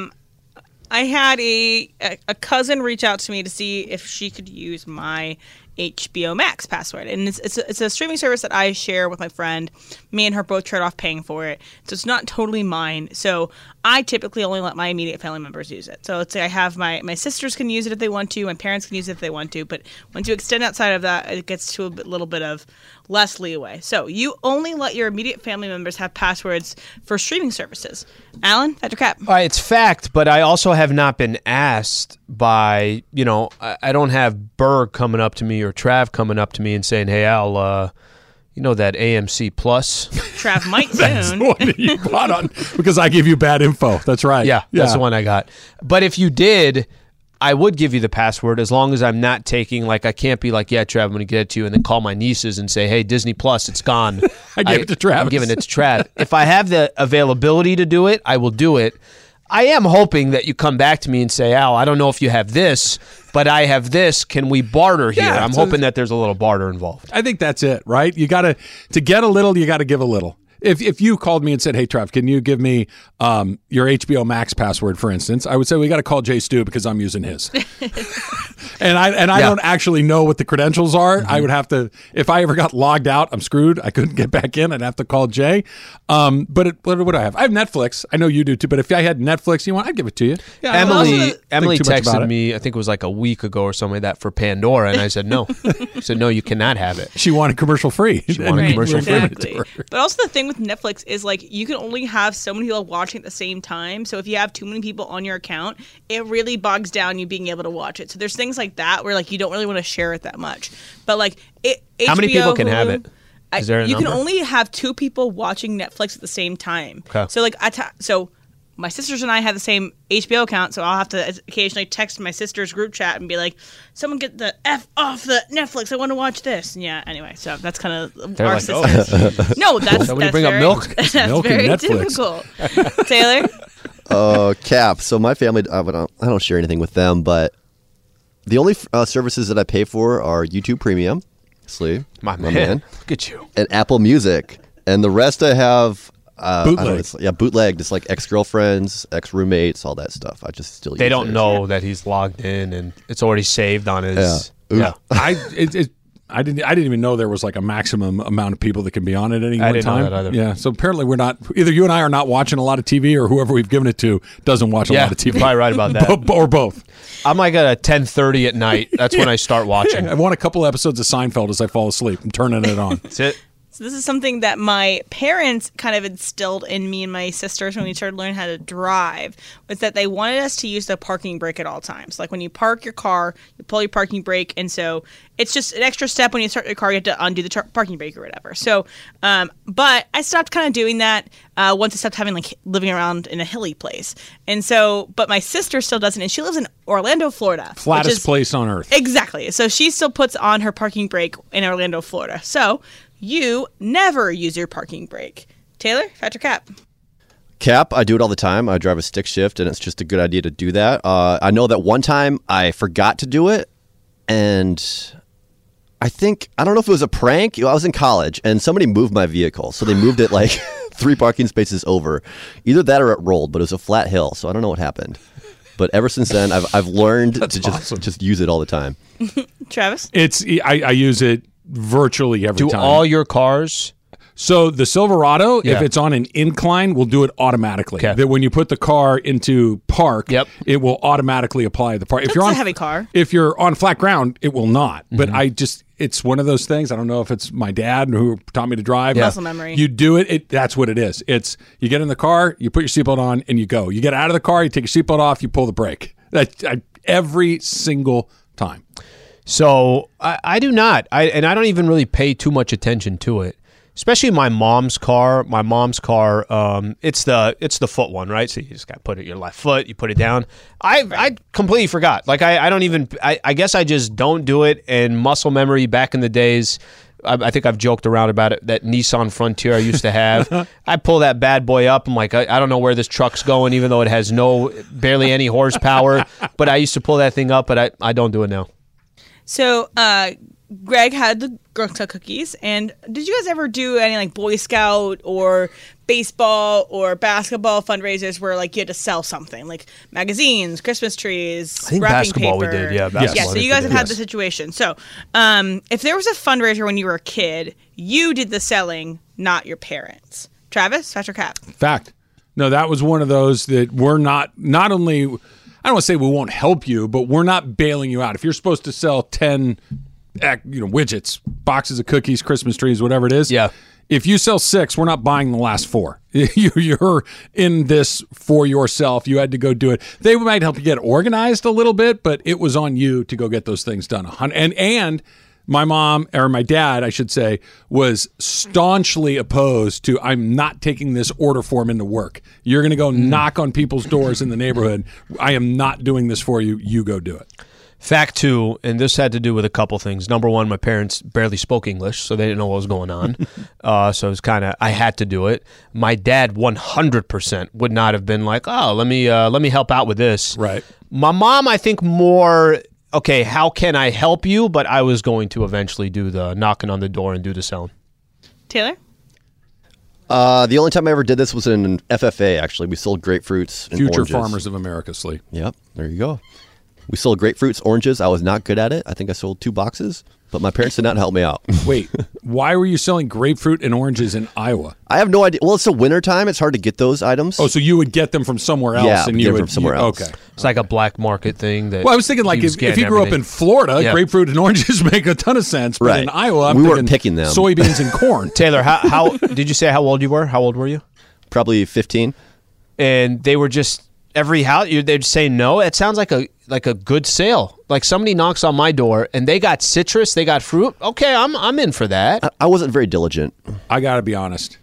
I had a cousin reach out to me to see if she could use my HBO Max password, and it's a streaming service that I share with my friend. Me and her both trade off paying for it, so it's not totally mine. So I typically only let my immediate family members use it. So let's say I have my sisters can use it if they want to, my parents can use it if they want to, but once you extend outside of that, it gets to a little bit of less leeway. So you only let your immediate family members have passwords for streaming services. Alan, Patrick Cap. It's fact, but I also have not been asked by, I don't have Berg coming up to me or Trav coming up to me and saying, hey, Al, that AMC Plus? Trav might soon. That's the one that you bought on because I gave you bad info. That's right. Yeah, that's the one I got. But if you did, I would give you the password as long as I'm not taking, I can't be like, yeah, Trav, I'm going to get it to you, and then call my nieces and say, hey, Disney Plus, it's gone. I gave it to Travis. I'm giving it to Trav. If I have the availability to do it, I will do it. I am hoping that you come back to me and say, Al, I don't know if you have this, but I have this. Can we barter here? I'm hoping that there's a little barter involved. I think that's it, right? You got to get a little, you got to give a little. If you called me and said, hey, Trav, can you give me your HBO Max password, for instance, I would say we got to call Jay Stu because I'm using his. and I don't actually know what the credentials are. I would have to, if I ever got logged out, I'm screwed. I couldn't get back in. I'd have to call Jay. But what would I have? I have Netflix. I know you do too. But if I had Netflix, I'd give it to you. Yeah, Emily texted me, I think it was like a week ago or something like that, for Pandora, and I said no. She said, no, you cannot have it. She wanted commercial free. Exactly. But also the thing with Netflix is you can only have so many people watching at the same time. So if you have too many people on your account, it really bogs down you being able to watch it. So there's things like that where you don't really want to share it that much. But how many people can have it? Is there a you number? can only have two people watching Netflix at the same time. Okay. So so my sisters and I have the same HBO account, so I'll have to occasionally text my sister's group chat and be like, someone get the F off the Netflix. I want to watch this. And anyway, so that's kind of our sisters. No, that's when you bring up milk? That's milk very and Netflix. typical. Taylor? Cap. So my family, I don't share anything with them, but the only services that I pay for are YouTube Premium, my man. Look at you. and Apple Music. And the rest I have... Bootleg. Bootleg. Just ex-girlfriends, ex-roommates, all that stuff. I just still. They don't know that he's logged in, and it's already saved on his. Yeah. I didn't even know there was a maximum amount of people that can be on it at any one time. Know that either. Yeah, so apparently we're not. Either you and I are not watching a lot of TV, or whoever we've given it to doesn't watch a lot of TV. You're probably right about that. Or both. I'm at 10:30 at night. That's when I start watching. I want a couple episodes of Seinfeld as I fall asleep. I'm turning it on. That's it. So this is something that my parents kind of instilled in me and my sisters when we started learning how to drive, was that they wanted us to use the parking brake at all times. When you park your car, you pull your parking brake, and so it's just an extra step when you start your car, you have to undo the parking brake or whatever. So, but I stopped kind of doing that once I stopped living around in a hilly place. And so, but my sister still doesn't, and she lives in Orlando, Florida. Flattest place on earth. Exactly. So she still puts on her parking brake in Orlando, Florida. So you never use your parking brake. Taylor, Patrick Cap. Cap, I do it all the time. I drive a stick shift, and it's just a good idea to do that. I know that one time I forgot to do it, and I don't know if it was a prank. I was in college, and somebody moved my vehicle. So they moved it 3 parking spaces over. Either that or it rolled, but it was a flat hill, so I don't know what happened. But ever since then, I've learned to just use it all the time. Travis? I use it virtually every time. Do all your cars So the Silverado, Yeah. if it's on an incline, will do it automatically. Okay. That when you put the car into park, Yep. it will automatically apply the park. If That's you're on a heavy car. If you're on flat ground, it will not. But Mm-hmm. it's one of those things. I don't know if it's my dad who taught me to drive. Muscle memory. You do it. That's what it is. It's you get in the car, you put your seatbelt on, and you go. You get out of the car, you take your seatbelt off, you pull the brake. Every single time. So I do not. I don't even really pay too much attention to it. Especially my mom's car. My mom's car, it's the foot one, right? So you just got to put it your left foot, you put it down. I completely forgot. Like I don't even. I guess I just don't do it. And muscle memory back in the days. I think I've joked around about it. That Nissan Frontier I used to have. I pull that bad boy up. I'm like, I don't know where this truck's going, even though it has barely any horsepower. But I used to pull that thing up, but I don't do it now. So, Greg had the Girl Scout cookies, and did you guys ever do any like Boy Scout or baseball or basketball fundraisers where like you had to sell something like magazines, Christmas trees, I think wrapping basketball paper? we did, yeah. Basketball, Yeah, I so think you guys we have did. had the situation. So, if there was a fundraiser when you were a kid, you did the selling, not your parents. Travis, fact or cap? Fact. No, that was one of those that we're not only, I don't want to say we won't help you, but we're not bailing you out. If you're supposed to sell 10 widgets, boxes of cookies, Christmas trees, whatever it is. Yeah. If you sell 6, we're not buying the last 4. You're in this for yourself. You had to go do it. They might help you get organized a little bit, but it was on you to go get those things done. And my mom, or my dad, I should say, was staunchly opposed to, I'm not taking this order form into work. You're going to go knock on people's doors in the neighborhood. I am not doing this for you. You go do it. Fact 2, and this had to do with a couple things. Number 1, my parents barely spoke English, so they didn't know what was going on. So it was I had to do it. My dad 100% would not have been like, oh, let me help out with this. Right. My mom, I think more, okay, how can I help you? But I was going to eventually do the knocking on the door and do the selling. Taylor? The only time I ever did this was in an FFA, actually. We sold grapefruits and Future oranges. Farmers of America, Slee. Yep, there you go. We sold grapefruits, oranges. I was not good at it. I think I sold 2 boxes, but my parents did not help me out. Wait, why were you selling grapefruit and oranges in Iowa? I have no idea. Well, it's the winter time. It's hard to get those items. Oh, so you would get them from somewhere else? Yeah, and get you them would from somewhere else. Okay. It's like a black market thing. That Well, I was thinking like he was if getting you grew up everything. in Florida, Yeah. grapefruit and oranges make a ton of sense. But Right. in Iowa, I'm We thinking weren't picking them. soybeans and corn. Taylor, how did you say how old you were? How old were you? Probably 15. And they were just every house they'd say no. It sounds like a good sale. Like somebody knocks on my door and they got citrus, they got fruit. Okay, I'm in for that. I wasn't very diligent. I got to be honest.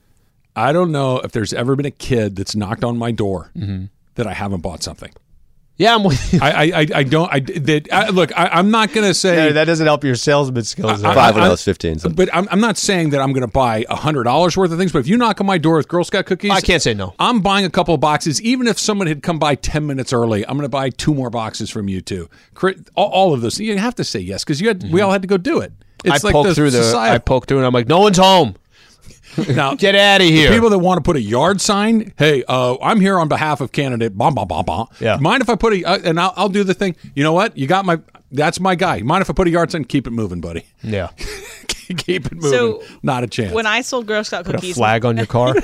I don't know if there's ever been a kid that's knocked on my door that I haven't bought something. Yeah, I'm with you. I don't. Look, I'm not going to say that doesn't help your salesman skills. 5 when I was 15. So. But I'm not saying that I'm going to buy $100 worth of things. But if you knock on my door with Girl Scout cookies, I can't say no. I'm buying a couple of boxes. Even if someone had come by 10 minutes early, I'm going to buy 2 more boxes from you too. All of those. You have to say yes because we all had to go do it. It's I like poked through society. I poked through and I'm like, no one's home. Now, Get out of here. people that want to put a yard sign, hey, I'm here on behalf of candidate. Blah blah blah blah. Yeah. Mind if I put and I'll do the thing. You know what? You got that's my guy. Mind if I put a yard sign? Keep it moving, buddy. Yeah. Keep it moving. So, not a chance. When I sold Girl Scout Put a cookies, flag on your car.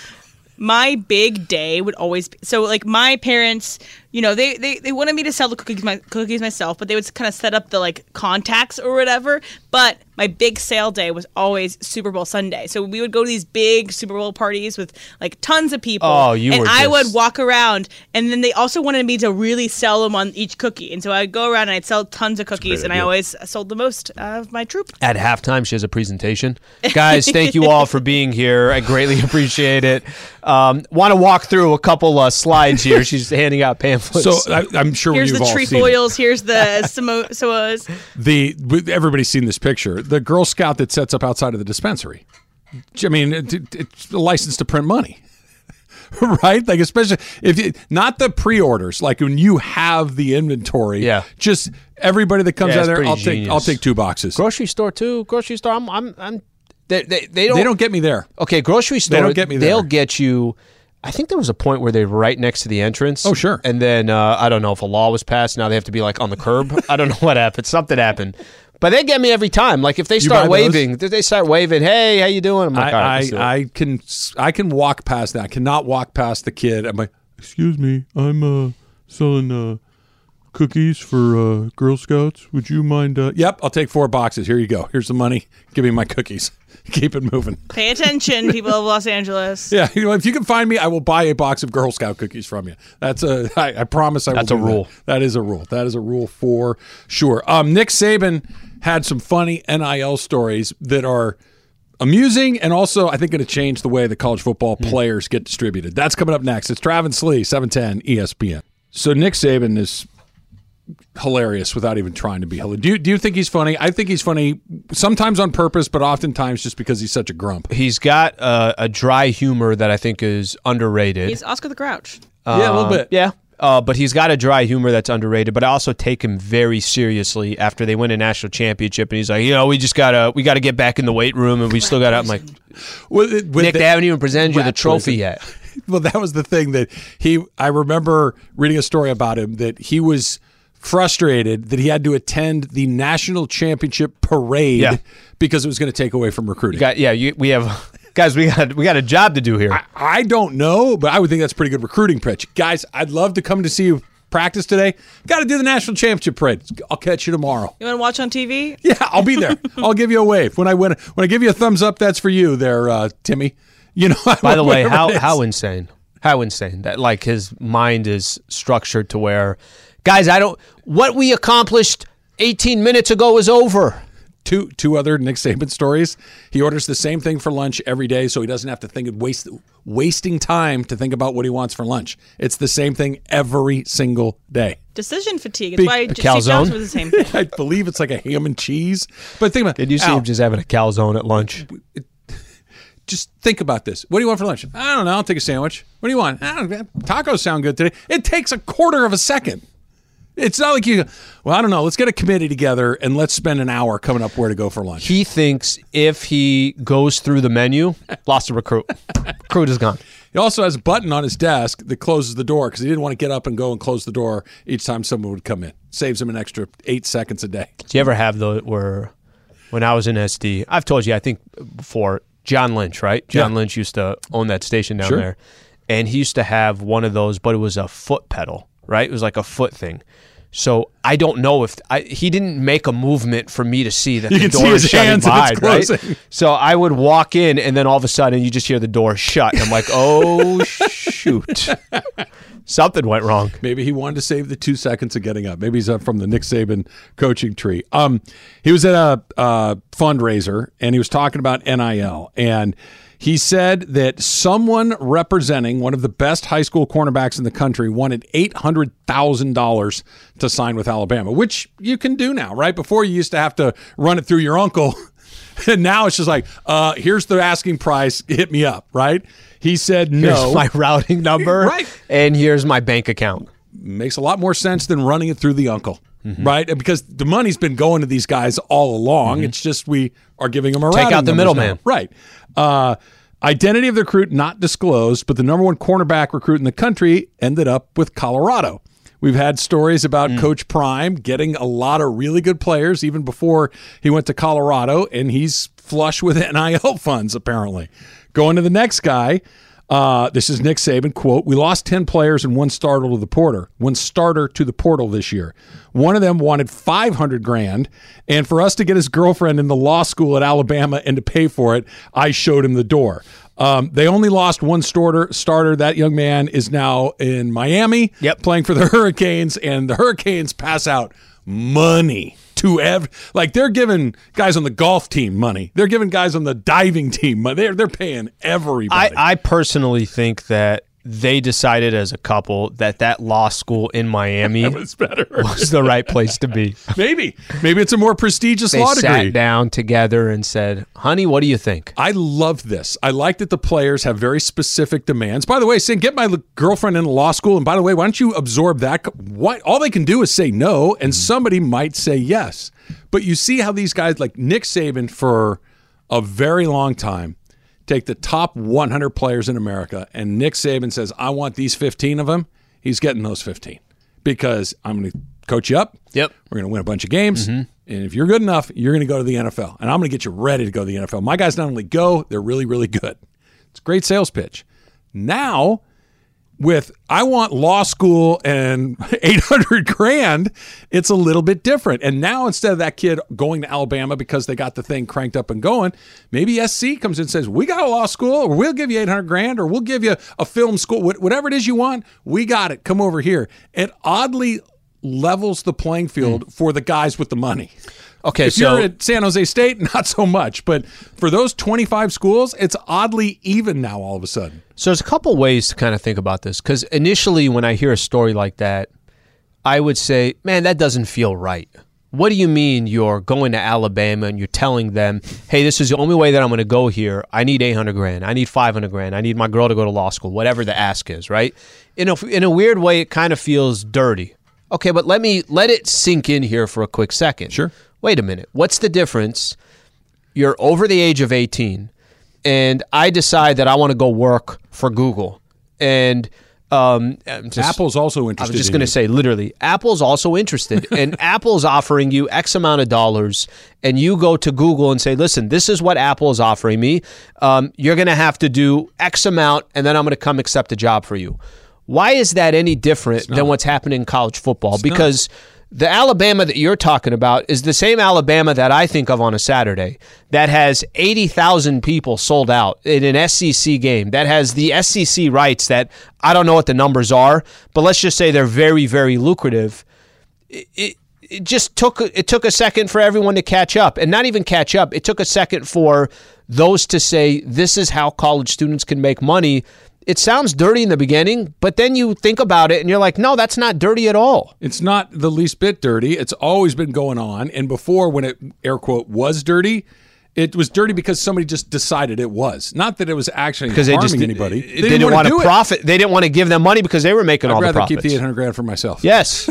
my big day would always be, so like my parents, they wanted me to sell the cookies myself, but they would kind of set up the like contacts or whatever. But my big sale day was always Super Bowl Sunday. So we would go to these big Super Bowl parties with like tons of people. Oh, you and were I would just- walk around, and then they also wanted me to really sell them on each cookie. And so I'd go around and I'd sell tons of cookies, and I always sold the most of my troop. At halftime, she has a presentation. Guys, thank you all for being here. I greatly appreciate it. Want to walk through a couple slides here. She's handing out pamphlets. So I'm sure Here's you've the all seen it. trefoils. Here's the samoas. Everybody's seen this picture. The Girl Scout that sets up outside of the dispensary. I mean, it's a license to print money, right? Like especially not the pre-orders. Like when you have the inventory. Yeah. Just everybody that comes Yeah, out it's there. pretty I'll genius. take 2 boxes. grocery store too. Grocery store. I'm. They They don't get me there. Okay, grocery store. don't get me They'll there. get you. I think there was a point where they're right next to the entrance. Oh, sure. And then I don't know if a law was passed. Now they have to be like on the curb. I don't know what happened. Something happened. But they get me every time. Like if they start waving, hey, how you doing? I'm like, all right, I can walk past that. I cannot walk past the kid. I'm like, excuse me, I'm selling cookies for Girl Scouts. Would you mind? Yep, I'll take 4 boxes. Here you go. Here's the money. Give me my cookies. Keep it moving. Pay attention, people of Los Angeles. Yeah, if you can find me, I will buy a box of Girl Scout cookies from you. I promise I will. That's a rule. That is a rule. That is a rule for sure. Nick Saban had some funny NIL stories that are amusing and also, I think, going to change the way the college football players get distributed. That's coming up next. It's Travis Lee, 710 ESPN. So Nick Saban is hilarious without even trying to be hilarious. Do you think he's funny? I think he's funny sometimes on purpose, but oftentimes just because he's such a grump. He's got a dry humor that I think is underrated. He's Oscar the Grouch. Yeah, a little bit. Yeah. But he's got a dry humor that's underrated. But I also take him very seriously after they win a national championship, and he's like, we gotta get back in the weight room, and we still got. I'm like, Nick, they haven't even presented you the trophy yet. Well, that was the thing that I remember reading a story about him that he was frustrated that he had to attend the national championship parade because it was going to take away from recruiting. We have. Guys, we got a job to do here. I don't know, but I would think that's a pretty good recruiting pitch. Guys, I'd love to come to see you practice today. Got to do the national championship parade. I'll catch you tomorrow. You want to watch on TV? Yeah, I'll be there. I'll give you a wave. When I give you a thumbs up, that's for you there, Timmy. By the way, how insane. How insane that like his mind is structured to where, guys, what we accomplished 18 minutes ago is over. Two other Nick Saban stories. He orders the same thing for lunch every day, so he doesn't have to think of wasting time to think about what he wants for lunch. It's the same thing every single day. Decision fatigue. It's why Steve Jobs was the same thing. I believe it's like a ham and cheese. But think about it. Did you see him just having a calzone at lunch? Just think about this. What do you want for lunch? I don't know. I'll take a sandwich. What do you want? I don't know. Tacos sound good today. It takes a quarter of a second. It's not like I don't know. Let's get a committee together and let's spend an hour coming up where to go for lunch. He thinks if he goes through the menu, lost a recruit. Recruit is gone. He also has a button on his desk that closes the door because he didn't want to get up and go and close the door each time someone would come in. Saves him an extra 8 seconds a day. Do you ever have where when I was in SD, I've told you, I think before, John Lynch, right? John Lynch used to own that station down there. And he used to have one of those, but it was a foot pedal, right? It was like a foot thing. So I don't know if he didn't make a movement for me to see that the door is shutting wide, right? So I would walk in, and then all of a sudden you just hear the door shut. And I'm like, oh shoot, something went wrong. Maybe he wanted to save the 2 seconds of getting up. Maybe he's up from the Nick Saban coaching tree. He was at a fundraiser, and he was talking about NIL, and he said that someone representing one of the best high school cornerbacks in the country wanted $800,000 to sign with Alabama, which you can do now, right? Before you used to have to run it through your uncle. And now it's just like, here's the asking price. Hit me up, right? He said no. Here's my routing number. Right. And here's my bank account. Makes a lot more sense than running it through the uncle. Right? Because the money's been going to these guys all along. It's just we are giving them a take out the middleman. Right. Identity of the recruit not disclosed, but the number one cornerback recruit in the country ended up with Colorado. We've had stories about Coach Prime getting a lot of really good players even before he went to Colorado, and he's flush with NIL funds, apparently. Going to the next guy, this is Nick Saban, quote, "We lost 10 players and one starter to the portal this year. One of them wanted $500,000, and for us to get his girlfriend into law school at Alabama and to pay for it, I showed him the door." They only lost one starter. That young man is now in Miami playing for the Hurricanes, and the Hurricanes pass out money to they're giving guys on the golf team money. They're giving guys on the diving team money. They're paying everybody. I personally think that they decided as a couple that law school in Miami was better. Was the right place to be. Maybe it's a more prestigious law degree. They sat down together and said, honey, what do you think? I love this. I like that the players have very specific demands. By the way, saying get my girlfriend into law school, and by the way, why don't you absorb that? All they can do is say no, and somebody might say yes. But you see how these guys like Nick Saban for a very long time take the top 100 players in America, and Nick Saban says, I want these 15 of them. He's getting those 15 because I'm going to coach you up. Yep. We're going to win a bunch of games, and And if you're good enough, you're going to go to the NFL. And I'm going to get you ready to go to the NFL. My guys not only go, they're really, really good. It's a great sales pitch. Now, with I want law school and $800,000, it's a little bit different. And now instead of that kid going to Alabama because they got the thing cranked up and going, maybe SC comes in and says, we got a law school, or we'll give you $800,000, or we'll give you a film school, whatever it is you want, we got it. Come over here. It oddly levels the playing field for the guys with the money. Okay, if you're at San Jose State, not so much. But for those 25 schools, it's oddly even now all of a sudden. So there's a couple ways to kind of think about this. Because initially when I hear a story like that, I would say, man, that doesn't feel right. What do you mean you're going to Alabama and you're telling them, hey, this is the only way that I'm going to go here. I need $800,000. I need $500,000. I need my girl to go to law school, whatever the ask is, right? In a weird way, it kind of feels dirty. Okay, but let it sink in here for a quick second. Sure. Wait a minute. What's the difference? You're over the age of 18, and I decide that I want to go work for Google. And Apple's also interested. I was just going to say, literally, Apple's also interested. And Apple's offering you X amount of dollars, and you go to Google and say, listen, this is what Apple is offering me. You're going to have to do X amount, and then I'm going to come accept a job for you. Why is that any different than what's happening in college football? Because the Alabama that you're talking about is the same Alabama that I think of on a Saturday that has 80,000 people sold out in an SEC game, that has the SEC rights that I don't know what the numbers are, but let's just say they're very, very lucrative. It took a second for everyone to catch up, and not even catch up. It took a second for those to say, this is how college students can make money. It sounds dirty in the beginning, but then you think about it and you're like, no, that's not dirty at all. It's not the least bit dirty. It's always been going on. And before, when it, air quote, was dirty, it was dirty because somebody just decided it was. Not that it was actually harming anybody. They didn't want to profit. They didn't want to give them money because they were making all the profits. I'd rather keep the $800,000 for myself. Yes.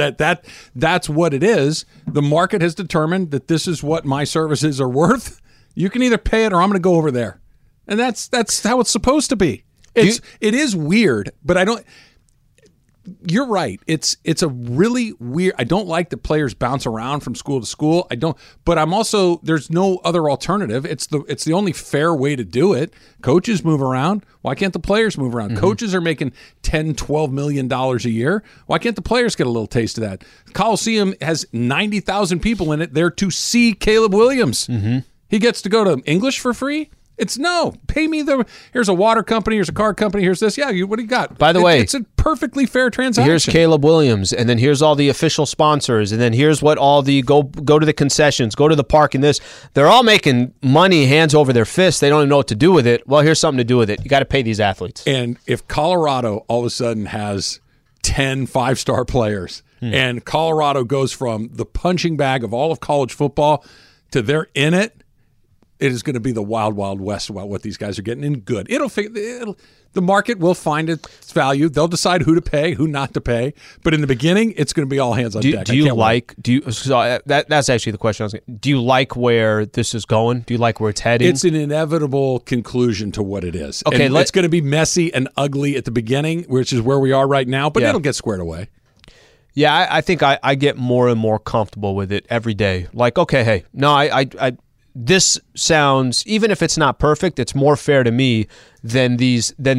That's what it is. The market has determined that this is what my services are worth. You can either pay it or I'm going to go over there. And that's how it's supposed to be. It is weird, but I don't. You're right. It's a really weird. I don't like that players bounce around from school to school. I don't. But I'm also, there's no other alternative. It's the only fair way to do it. Coaches move around. Why can't the players move around? Mm-hmm. Coaches are making $10, $12 million a year. Why can't the players get a little taste of that? Coliseum has 90,000 people in it there to see Caleb Williams. Mm-hmm. He gets to go to English for free. It's no. Pay me here's a water company, here's a car company, here's this. Yeah, what do you got? By the way, it's a perfectly fair transaction. Here's Caleb Williams, and then here's all the official sponsors, and then here's what all the go to the concessions, go to the park, and this. They're all making money hands over their fists. They don't even know what to do with it. Well, here's something to do with it. You got to pay these athletes. And if Colorado all of a sudden has 10 5-star players, and Colorado goes from the punching bag of all of college football to they're in it, it is going to be the wild, wild west about what these guys are getting in good. The market will find its value. They'll decide who to pay, who not to pay. But in the beginning, it's going to be all hands on deck. That's actually the question. Do you like where this is going? Do you like where it's heading? It's an inevitable conclusion to what it is. Okay, and it's going to be messy and ugly at the beginning, which is where we are right now. But it'll get squared away. Yeah, I think I get more and more comfortable with it every day. Like, okay, hey, no, I this sounds, even if it's not perfect, it's more fair to me than the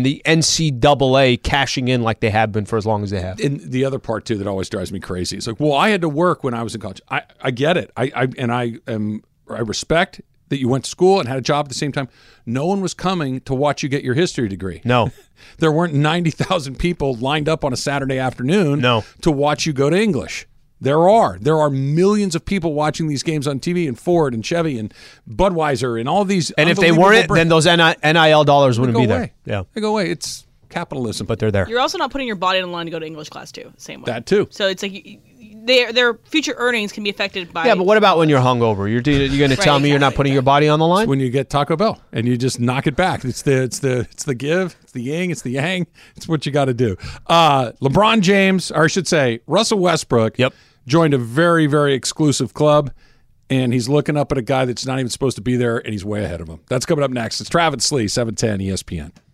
NCAA cashing in like they have been for as long as they have. And the other part too that always drives me crazy is like, well, I had to work when I was in college. I get it. I respect that you went to school and had a job at the same time. No one was coming to watch you get your history degree. No. There weren't 90,000 people lined up on a Saturday afternoon to watch you go to English. There are millions of people watching these games on TV, and Ford and Chevy and Budweiser and all these. And if they weren't, then those NIL dollars wouldn't be there. Yeah, they go away. It's capitalism, but they're there. You're also not putting your body on the line to go to English class too. Same way. That too. So it's like their future earnings can be affected by. Yeah, but what about when you're hungover? You're going to tell me you're not putting your body on the line? It's when you get Taco Bell and you just knock it back. It's the give, it's the yin, it's the yang. It's what you got to do. LeBron James, or I should say Russell Westbrook. Yep. Joined a very, very exclusive club, and he's looking up at a guy that's not even supposed to be there, and he's way ahead of him. That's coming up next. It's Travis Slee, 710 ESPN.